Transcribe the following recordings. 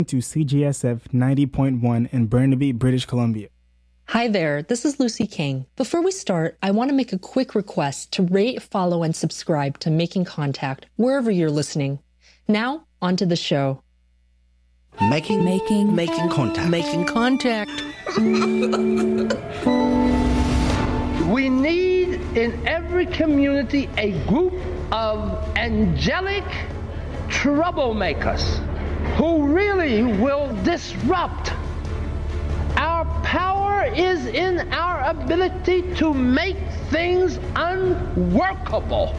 To CGSF 90.1 in Burnaby, British Columbia. Hi there, this is Lucy King. Before we start, I want to make a quick request to rate, follow, and subscribe to Making Contact wherever you're listening. Now, on to the show. Making contact. We need in every community a group of angelic troublemakers who really will disrupt. Our power is in our ability to make things unworkable.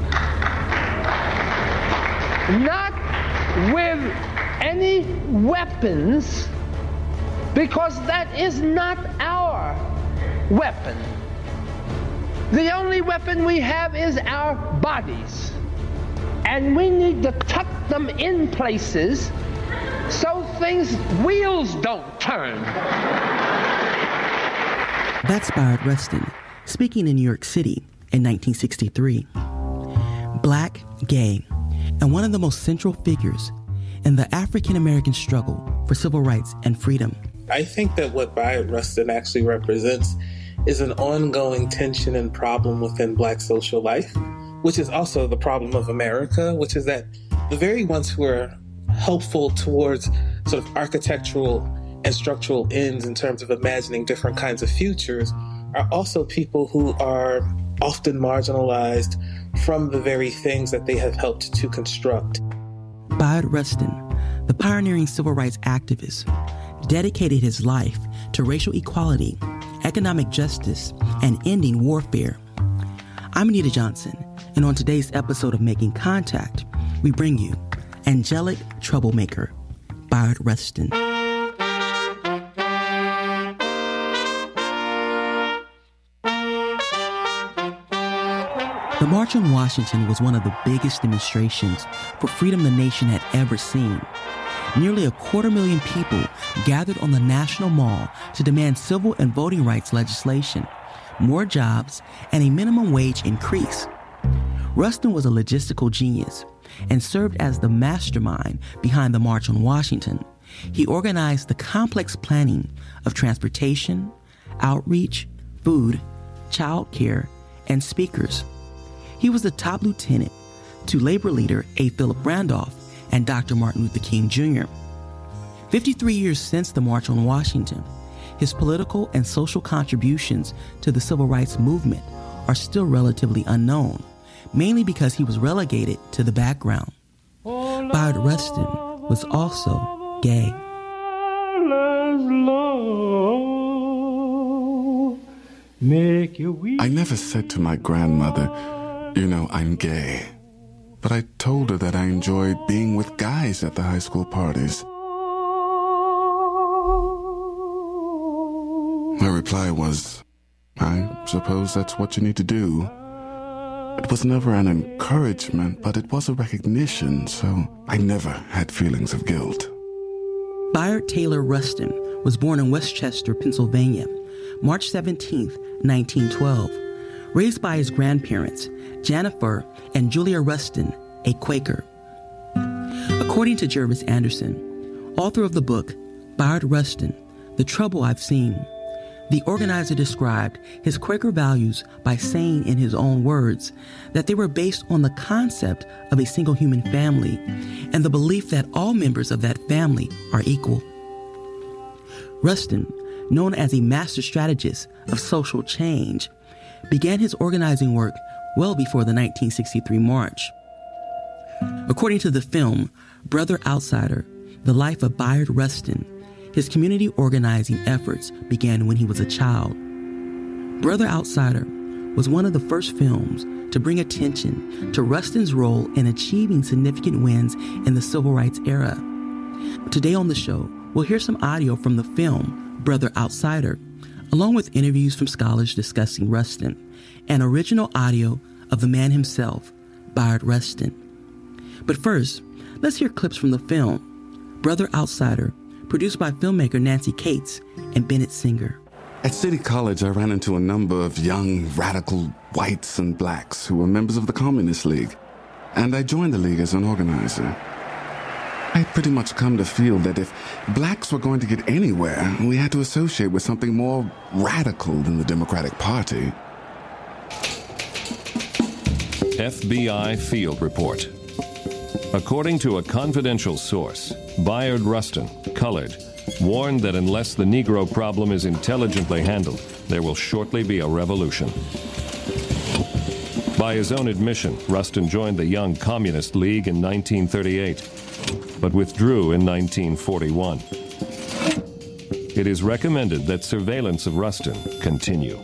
Not with any weapons, because that is not our weapon. The only weapon we have is our bodies. And we need to tuck them in places so wheels don't turn. That's Bayard Rustin, speaking in New York City in 1963. Black, gay, and one of the most central figures in the African-American struggle for civil rights and freedom. I think that what Bayard Rustin actually represents is an ongoing tension and problem within Black social life, which is also the problem of America, which is that the very ones who are helpful towards sort of architectural and structural ends in terms of imagining different kinds of futures are also people who are often marginalized from the very things that they have helped to construct. Bayard Rustin, the pioneering civil rights activist, dedicated his life to racial equality, economic justice, and ending warfare. I'm Anita Johnson, and on today's episode of Making Contact, we bring you Angelic Troublemaker, Bayard Rustin. The March on Washington was one of the biggest demonstrations for freedom the nation had ever seen. Nearly 250,000 people gathered on the National Mall to demand civil and voting rights legislation, more jobs, and a minimum wage increase. Rustin was a logistical genius and served as the mastermind behind the March on Washington. He organized the complex planning of transportation, outreach, food, child care, and speakers. He was the top lieutenant to labor leader A. Philip Randolph and Dr. Martin Luther King Jr. 53 years since the March on Washington, his political and social contributions to the civil rights movement are still relatively unknown, mainly because he was relegated to the background. Bayard Rustin was also gay. I never said to my grandmother, I'm gay. But I told her that I enjoyed being with guys at the high school parties. Her reply was, I suppose that's what you need to do. It was never an encouragement, but it was a recognition, so I never had feelings of guilt. Bayard Taylor Rustin was born in Westchester, Pennsylvania, March 17, 1912. Raised by his grandparents, Jennifer and Julia Rustin, a Quaker. According to Jervis Anderson, author of the book, Bayard Rustin, The Trouble I've Seen, the organizer described his Quaker values by saying in his own words that they were based on the concept of a single human family and the belief that all members of that family are equal. Rustin, known as a master strategist of social change, began his organizing work well before the 1963 March. According to the film Brother Outsider, The Life of Bayard Rustin, his community organizing efforts began when he was a child. Brother Outsider was one of the first films to bring attention to Rustin's role in achieving significant wins in the civil rights era. Today on the show, we'll hear some audio from the film Brother Outsider, along with interviews from scholars discussing Rustin, and original audio of the man himself, Bayard Rustin. But first, let's hear clips from the film Brother Outsider, produced by filmmaker Nancy Cates and Bennett Singer. At City College, I ran into a number of young, radical whites and blacks who were members of the Communist League, and I joined the League as an organizer. I pretty much come to feel that if blacks were going to get anywhere, we had to associate with something more radical than the Democratic Party. FBI Field Report. According to a confidential source, Bayard Rustin, colored, warned that unless the Negro problem is intelligently handled, there will shortly be a revolution. By his own admission, Rustin joined the Young Communist League in 1938, but withdrew in 1941. It is recommended that surveillance of Rustin continue.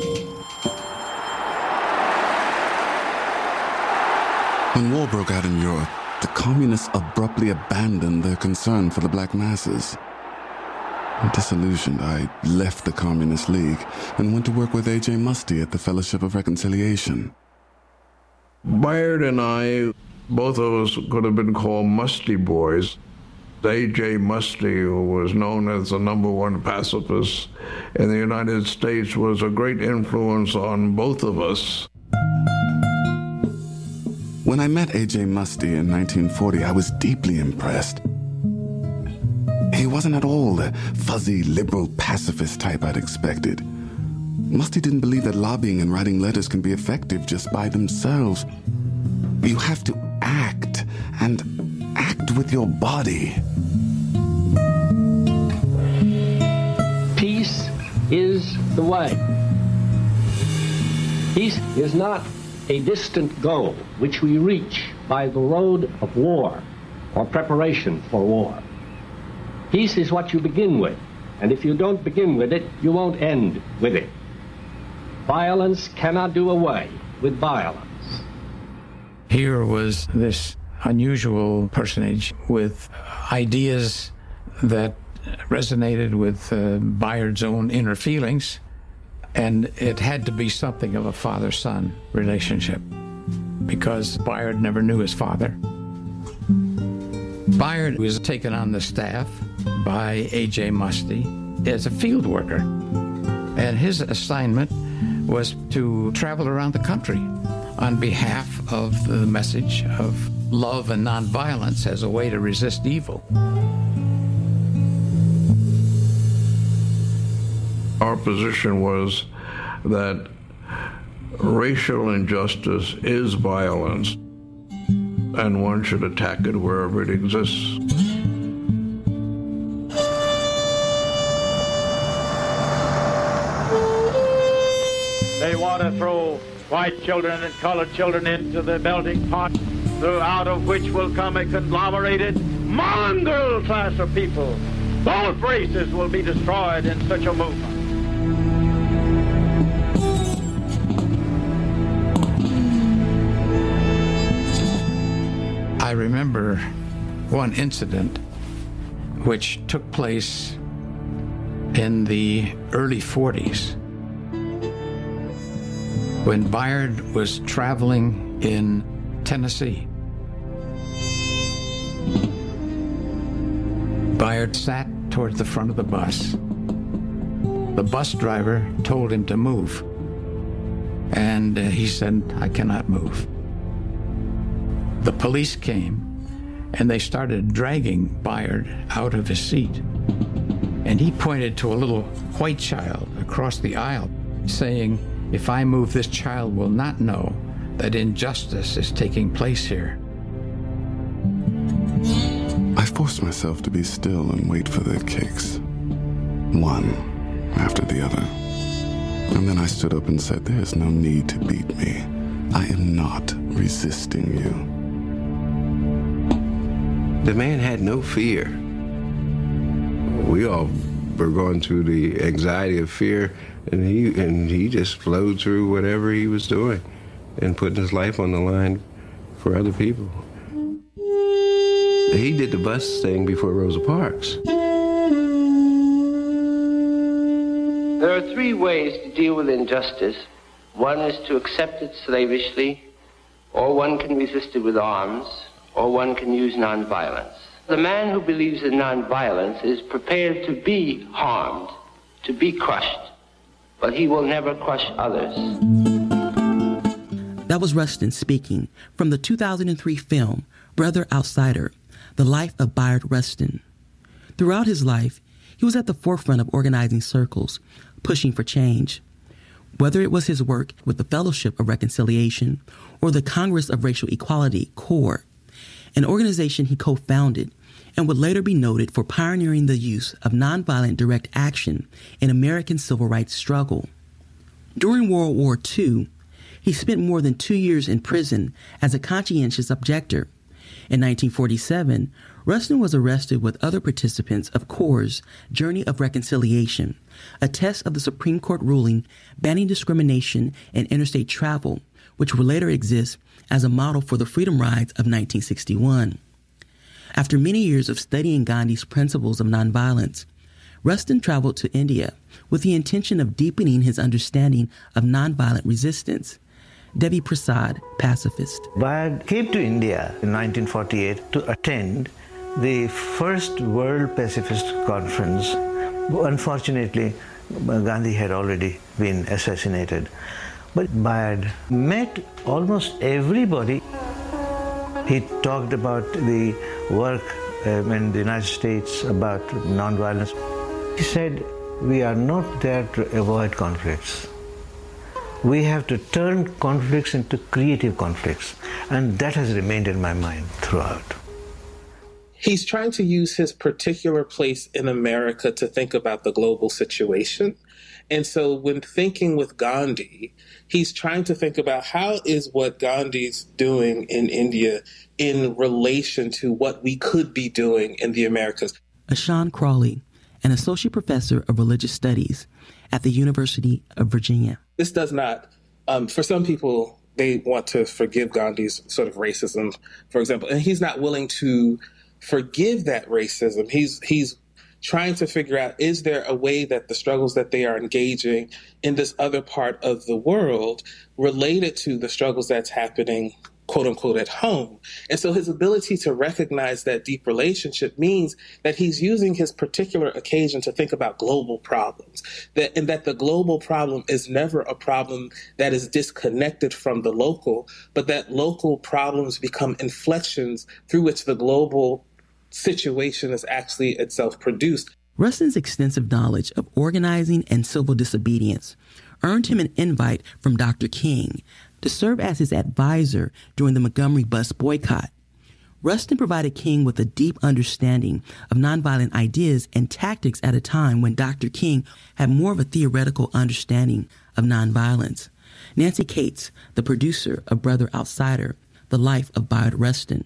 When war broke out in Europe, the communists abruptly abandoned their concern for the black masses. Disillusioned, I left the Communist League and went to work with A.J. Muste at the Fellowship of Reconciliation. Bayard and I, both of us could have been called Muste boys. A.J. Muste, who was known as the #1 pacifist in the United States, was a great influence on both of us. When I met A.J. Muste in 1940, I was deeply impressed. He wasn't at all the fuzzy, liberal pacifist type I'd expected. Muste didn't believe that lobbying and writing letters can be effective just by themselves. You have to act, and act with your body. Peace is the way. Peace is not a distant goal which we reach by the road of war or preparation for war. Peace is what you begin with, and if you don't begin with it, you won't end with it. Violence cannot do away with violence. Here was this unusual personage with ideas that resonated with Bayard's own inner feelings, and it had to be something of a father-son relationship because Bayard never knew his father. Bayard was taken on the staff by A.J. Muste as a field worker, and his assignment was to travel around the country on behalf of the message of love and nonviolence as a way to resist evil. Our position was that racial injustice is violence, and one should attack it wherever it exists. They want to throw white children and colored children into the melting pot, out of which will come a conglomerated mongrel class of people. Both races will be destroyed in such a movement. I remember one incident which took place in the early 40s when Bayard was traveling in Tennessee. Bayard sat towards the front of the bus. The bus driver told him to move, and he said, "I cannot move." The police came, and they started dragging Bayard out of his seat. And he pointed to a little white child across the aisle, saying, "If I move, this child will not know that injustice is taking place here." I forced myself to be still and wait for their kicks, one after the other. And then I stood up and said, "There is no need to beat me. I am not resisting you." The man had no fear. We all were going through the anxiety of fear, and he just flowed through whatever he was doing and putting his life on the line for other people. He did the bus thing before Rosa Parks. There are three ways to deal with injustice. One is to accept it slavishly, or one can resist it with arms, or one can use nonviolence. The man who believes in nonviolence is prepared to be harmed, to be crushed, but he will never crush others. That was Rustin speaking from the 2003 film Brother Outsider. The Life of Bayard Rustin. Throughout his life, he was at the forefront of organizing circles, pushing for change. Whether it was his work with the Fellowship of Reconciliation or the Congress of Racial Equality, CORE, an organization he co-founded and would later be noted for pioneering the use of nonviolent direct action in American civil rights struggle. During World War II, he spent more than 2 years in prison as a conscientious objector. In 1947, Rustin was arrested with other participants of CORE's Journey of Reconciliation, a test of the Supreme Court ruling banning discrimination in interstate travel, which would later exist as a model for the Freedom Rides of 1961. After many years of studying Gandhi's principles of nonviolence, Rustin traveled to India with the intention of deepening his understanding of nonviolent resistance. Devi Prasad, pacifist. Bayard came to India in 1948 to attend the first World Pacifist Conference. Unfortunately, Gandhi had already been assassinated. But Bayard met almost everybody. He talked about the work in the United States about nonviolence. He said, we are not there to avoid conflicts. We have to turn conflicts into creative conflicts. And that has remained in my mind throughout. He's trying to use his particular place in America to think about the global situation. And so when thinking with Gandhi, he's trying to think about how is what Gandhi's doing in India in relation to what we could be doing in the Americas. Ashan Crawley, an associate professor of religious studies at the University of Virginia. This does not, for some people, they want to forgive Gandhi's sort of racism, for example, and he's not willing to forgive that racism. He's trying to figure out, is there a way that the struggles that they are engaging in this other part of the world related to the struggles that's happening, quote unquote, at home? And so his ability to recognize that deep relationship means that he's using his particular occasion to think about global problems, and that the global problem is never a problem that is disconnected from the local, but that local problems become inflections through which the global situation is actually itself produced. Rustin's extensive knowledge of organizing and civil disobedience earned him an invite from Dr. King to serve as his advisor during the Montgomery bus boycott. Rustin provided King with a deep understanding of nonviolent ideas and tactics at a time when Dr. King had more of a theoretical understanding of nonviolence. Nancy Cates, the producer of Brother Outsider, The Life of Bayard Rustin.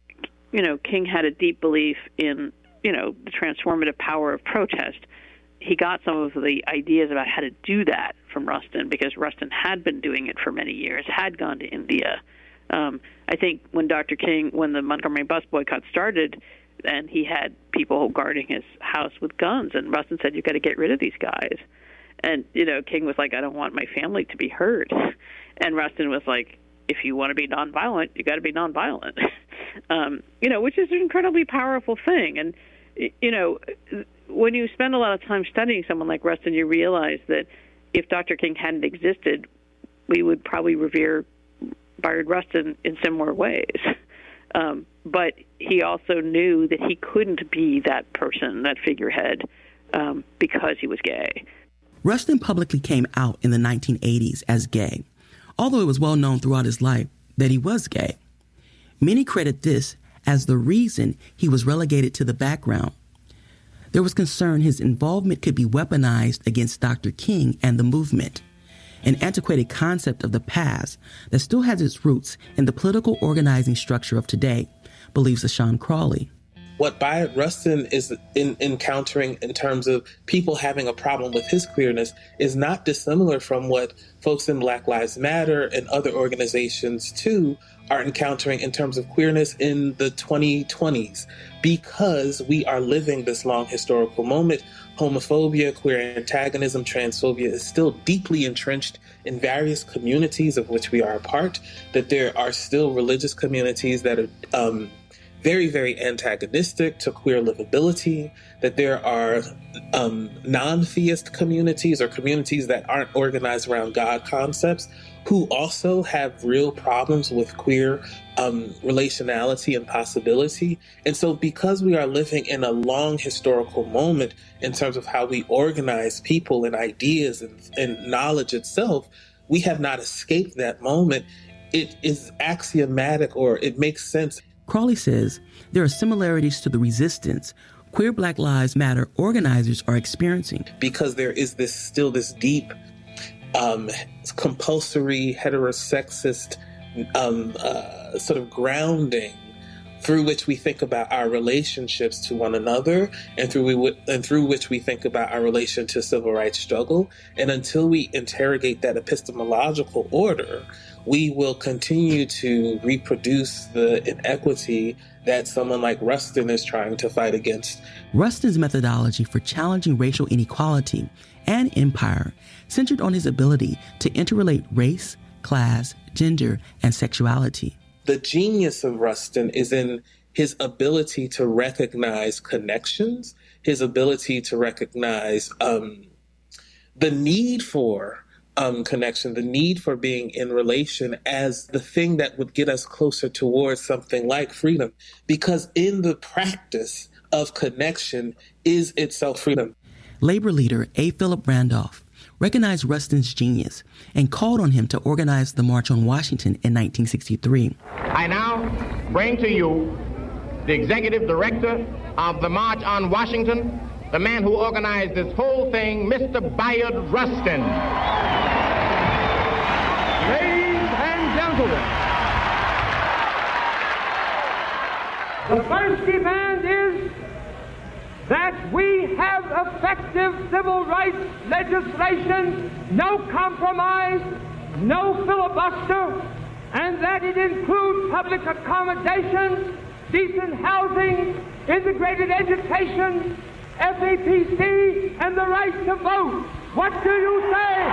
King had a deep belief in, the transformative power of protest. He got some of the ideas about how to do that from Rustin because Rustin had been doing it for many years, had gone to India. I think when the Montgomery bus boycott started, and he had people guarding his house with guns, and Rustin said, you've got to get rid of these guys. And, King was like, I don't want my family to be hurt. And Rustin was like, if you want to be nonviolent, you got to be nonviolent. Which is an incredibly powerful thing. And, when you spend a lot of time studying someone like Rustin, you realize that if Dr. King hadn't existed, we would probably revere Bayard Rustin in similar ways. But he also knew that he couldn't be that person, that figurehead, because he was gay. Rustin publicly came out in the 1980s as gay, although it was well known throughout his life that he was gay. Many credit this as the reason he was relegated to the background. There was concern his involvement could be weaponized against Dr. King and the movement, an antiquated concept of the past that still has its roots in the political organizing structure of today, believes Ashan Crawley. What Bayard Rustin is encountering in terms of people having a problem with his queerness is not dissimilar from what folks in Black Lives Matter and other organizations, too, are encountering in terms of queerness in the 2020s, because we are living this long historical moment. Homophobia, queer antagonism, transphobia is still deeply entrenched in various communities of which we are a part, that there are still religious communities that are very, very antagonistic to queer livability, that there are non-theist communities or communities that aren't organized around God concepts who also have real problems with queer relationality and possibility. And so because we are living in a long historical moment in terms of how we organize people and ideas and knowledge itself, we have not escaped that moment. It is axiomatic, or it makes sense. Crawley says there are similarities to the resistance queer Black Lives Matter organizers are experiencing. Because there is still this deep, compulsory, heterosexist sort of grounding through which we think about our relationships to one another and through which we think about our relation to civil rights struggle. And until we interrogate that epistemological order, we will continue to reproduce the inequity that someone like Rustin is trying to fight against. Rustin's methodology for challenging racial inequality and empire centered on his ability to interrelate race, class, gender, and sexuality. The genius of Rustin is in his ability to recognize connections, his ability to recognize the need for connection, the need for being in relation as the thing that would get us closer towards something like freedom. Because in the practice of connection is itself freedom. Labor leader A. Philip Randolph recognized Rustin's genius and called on him to organize the March on Washington in 1963. I now bring to you the executive director of the March on Washington, the man who organized this whole thing, Mr. Bayard Rustin. Ladies and gentlemen, the first demand is that we have effective civil rights legislation, no compromise, no filibuster, and that it includes public accommodations, decent housing, integrated education, FAPC, and the right to vote. What do you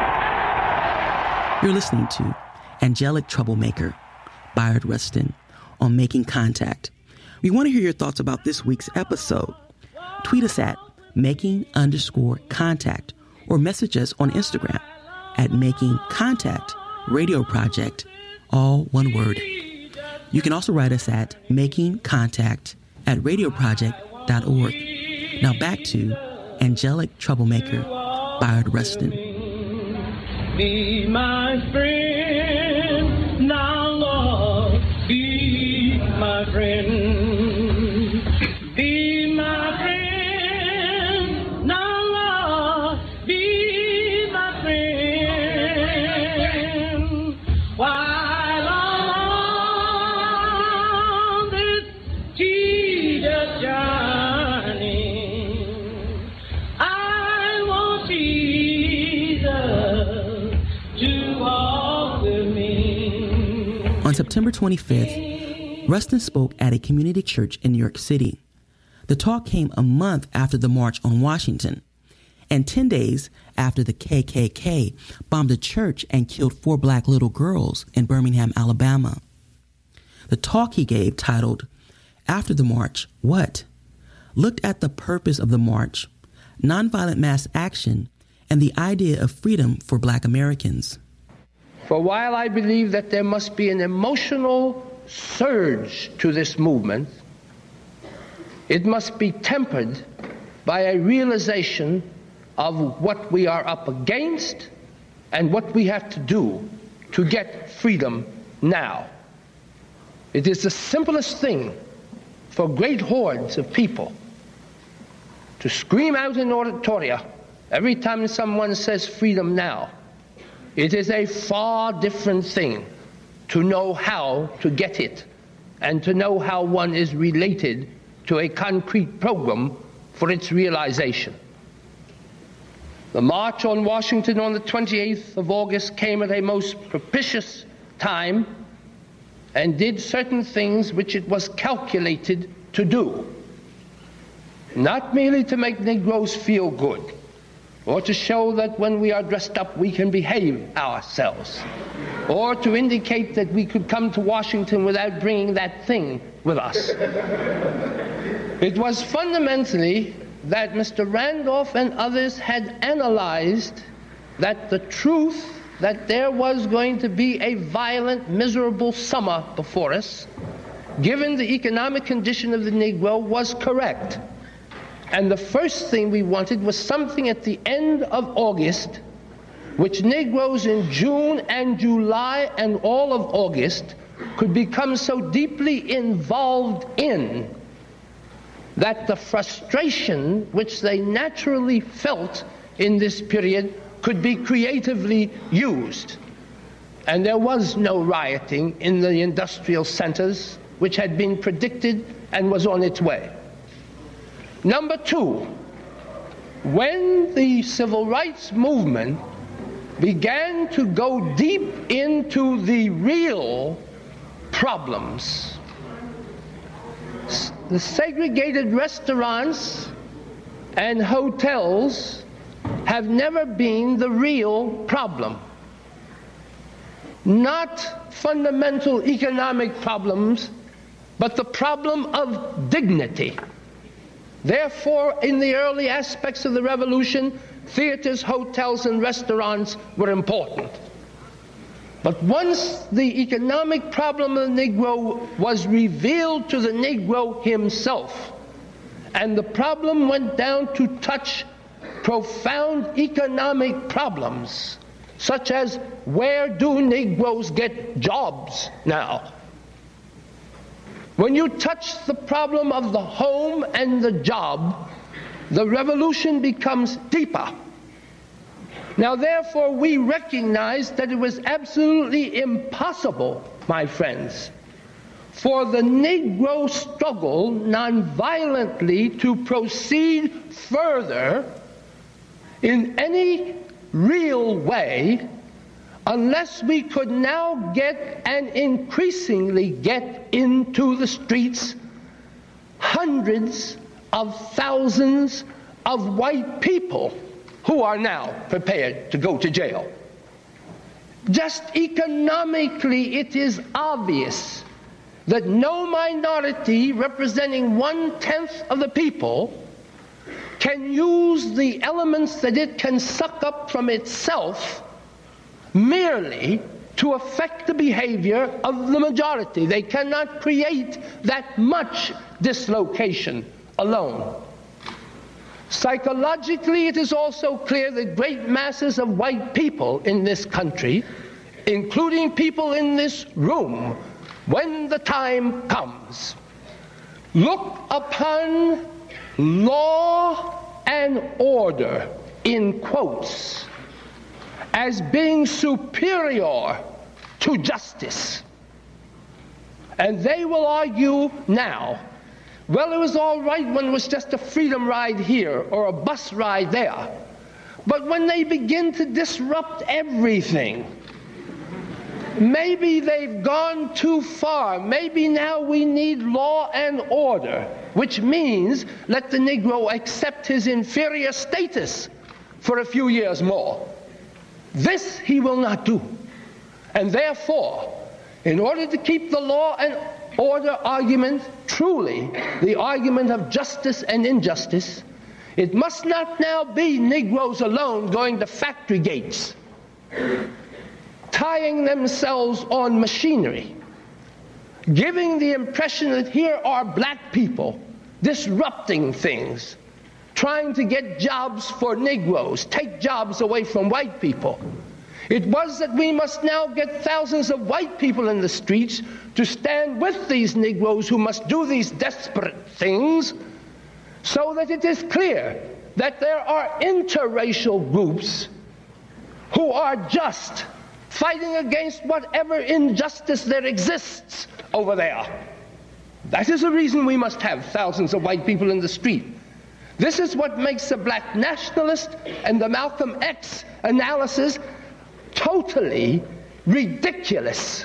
say? You're listening to Angelic Troublemaker, Bayard Rustin, on Making Contact. We want to hear your thoughts about this week's episode. Tweet us at making_contact or message us on Instagram at Making Contact Radio Project, all one word. You can also write us at makingcontact@radioproject.org. Now back to Angelic Troublemaker, Bayard Rustin. Be my friend, now Lord, be my friend. Be my friend, now Lord, be my friend. While on this tedious journey, I want Jesus to walk with me. On September 25th, Rustin spoke at a community church in New York City. The talk came a month after the March on Washington, and 10 days after the KKK bombed a church and killed 4 black little girls in Birmingham, Alabama. The talk he gave, titled, After the March, What?, looked at the purpose of the march, nonviolent mass action, and the idea of freedom for Black Americans. For while I believe that there must be an emotional surge to this movement, it must be tempered by a realization of what we are up against and what we have to do to get freedom now. It is the simplest thing for great hordes of people to scream out in auditoria every time someone says freedom now. It is a far different thing to know how to get it and to know how one is related to a concrete program for its realization. The March on Washington on the 28th of August came at a most propitious time and did certain things which it was calculated to do. Not merely to make Negroes feel good, or to show that when we are dressed up we can behave ourselves, or to indicate that we could come to Washington without bringing that thing with us. It was fundamentally that Mr. Randolph and others had analyzed that the truth that there was going to be a violent, miserable summer before us, given the economic condition of the Negro, was correct. And the first thing we wanted was something at the end of August, which Negroes in June and July and all of August could become so deeply involved in that the frustration which they naturally felt in this period could be creatively used. And there was no rioting in the industrial centers, which had been predicted and was on its way. Number two, when the civil rights movement began to go deep into the real problems, the segregated restaurants and hotels have never been the real problem. Not fundamental economic problems, but the problem of dignity. Therefore, in the early aspects of the revolution, theaters, hotels, and restaurants were important. But once the economic problem of the Negro was revealed to the Negro himself, and the problem went down to touch profound economic problems, such as where do Negroes get jobs now? When you touch the problem of the home and the job, the revolution becomes deeper. Now, therefore, we recognize that it was absolutely impossible, my friends, for the Negro struggle nonviolently to proceed further in any real way unless we could now get and increasingly get into the streets hundreds of thousands of white people who are now prepared to go to jail. Just economically, it is obvious that no minority representing 1/10 of the people can use the elements that it can suck up from itself merely to affect the behavior of the majority. They cannot create that much dislocation alone. Psychologically, it is also clear that great masses of white people in this country, including people in this room, when the time comes, look upon law and order, in quotes, as being superior to justice. And they will argue now, well, it was all right when it was just a freedom ride here or a bus ride there. But when they begin to disrupt everything, maybe they've gone too far. Maybe now we need law and order, which means let the Negro accept his inferior status for a few years more. This he will not do. And therefore, in order to keep the law and order argument truly the argument of justice and injustice, it must not now be Negroes alone going to factory gates, tying themselves on machinery, giving the impression that here are black people disrupting things, trying to get jobs for Negroes, take jobs away from white people. It was that we must now get thousands of white people in the streets to stand with these Negroes who must do these desperate things, so that it is clear that there are interracial groups who are just fighting against whatever injustice there exists over there. That is the reason we must have thousands of white people in the street. This is what makes the black nationalist and the Malcolm X analysis totally ridiculous.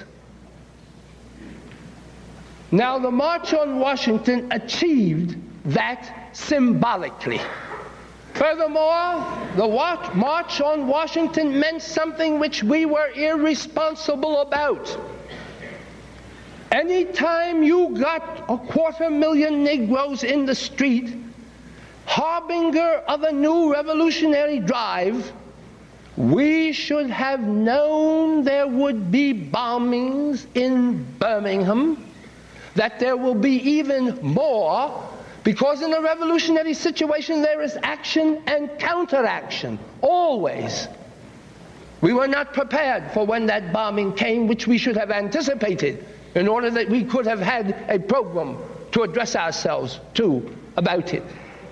Now, the March on Washington achieved that symbolically. Furthermore, the March on Washington meant something which we were irresponsible about. Anytime you got 250,000 Negroes in the street, harbinger of a new revolutionary drive, we should have known there would be bombings in Birmingham, that there will be even more, because in a revolutionary situation there is action and counteraction, always. We were not prepared for when that bombing came, which we should have anticipated in order that we could have had a program to address ourselves to about it.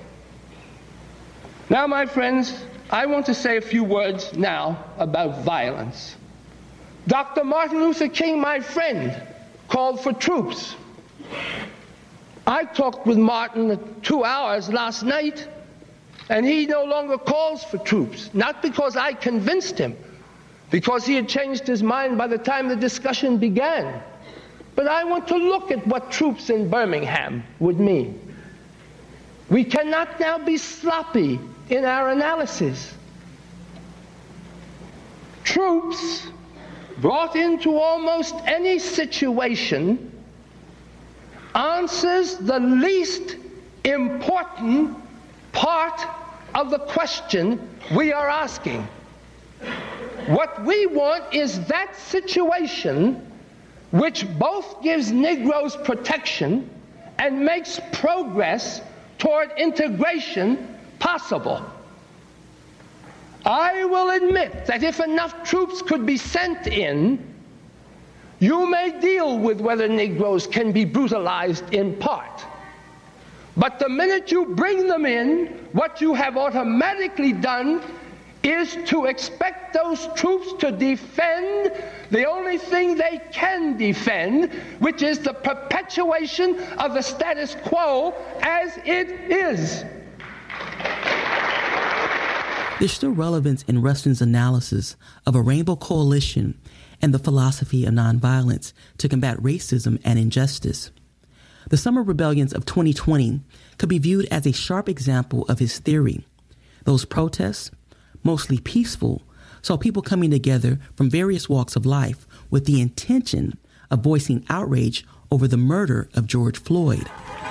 Now, my friends, I want to say a few words now about violence. Dr. Martin Luther King, my friend, called for troops. I talked with Martin 2 hours last night, and he no longer calls for troops, not because I convinced him, because he had changed his mind by the time the discussion began. But I want to look at what troops in Birmingham would mean. We cannot now be sloppy in our analysis. Troops brought into almost any situation answers the least important part of the question we are asking. What we want is that situation which both gives Negroes protection and makes progress toward integration possible. I will admit that if enough troops could be sent in, you may deal with whether Negroes can be brutalized in part. But the minute you bring them in, what you have automatically done is to expect those troops to defend the only thing they can defend, which is the perpetuation of the status quo as it is. There's still relevance in Rustin's analysis of a rainbow coalition and the philosophy of nonviolence to combat racism and injustice. The summer rebellions of 2020 could be viewed as a sharp example of his theory. Those protests, mostly peaceful, saw people coming together from various walks of life with the intention of voicing outrage over the murder of George Floyd.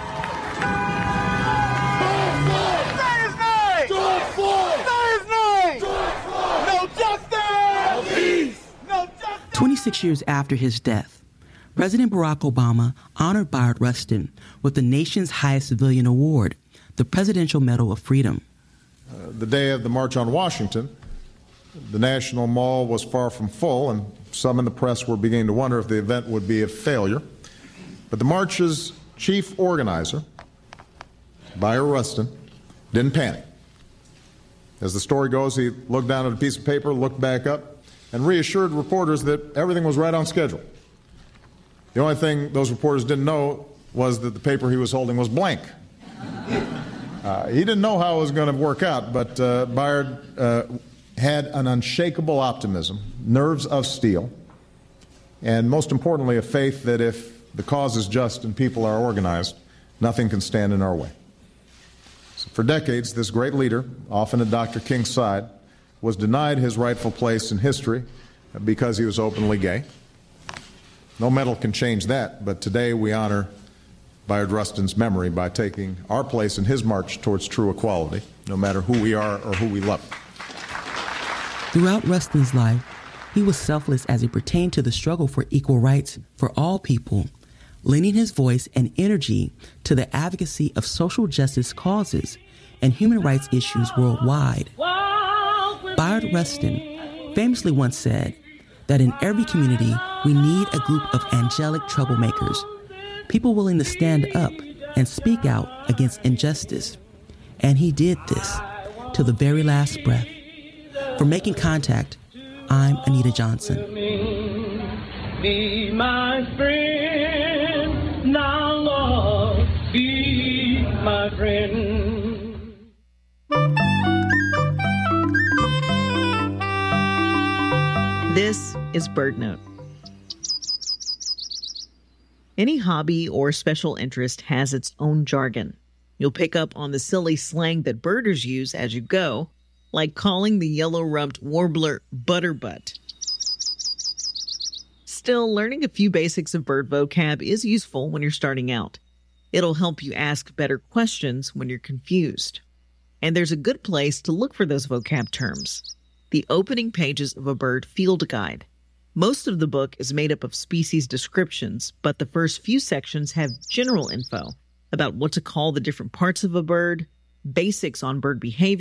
26 years after his death, President Barack Obama honored Bayard Rustin with the nation's highest civilian award, the Presidential Medal of Freedom. The day of the March on Washington, the National Mall was far from full, and some in the press were beginning to wonder if the event would be a failure. But the march's chief organizer, Bayard Rustin, didn't panic. As the story goes, he looked down at a piece of paper, looked back up, and reassured reporters that everything was right on schedule. The only thing those reporters didn't know was that the paper he was holding was blank. He didn't know how it was going to work out, but Bayard had an unshakable optimism, nerves of steel, and most importantly, a faith that if the cause is just and people are organized, nothing can stand in our way. So for decades, this great leader, often at Dr. King's side, was denied his rightful place in history because he was openly gay. No medal can change that, but today we honor Bayard Rustin's memory by taking our place in his march towards true equality, no matter who we are or who we love. Throughout Rustin's life, he was selfless as it pertained to the struggle for equal rights for all people, lending his voice and energy to the advocacy of social justice causes and human rights issues worldwide. Bayard Rustin famously once said that in every community we need a group of angelic troublemakers, people willing to stand up and speak out against injustice. And he did this to the very last breath. For Making Contact, I'm Anita Johnson. Be my friend, now Lord, be my friend. This is BirdNote. Any hobby or special interest has its own jargon. You'll pick up on the silly slang that birders use as you go, like calling the yellow-rumped warbler butterbutt. Still, learning a few basics of bird vocab is useful when you're starting out. It'll help you ask better questions when you're confused. And there's a good place to look for those vocab terms: the opening pages of a bird field guide. Most of the book is made up of species descriptions, but the first few sections have general info about what to call the different parts of a bird, basics on bird behavior,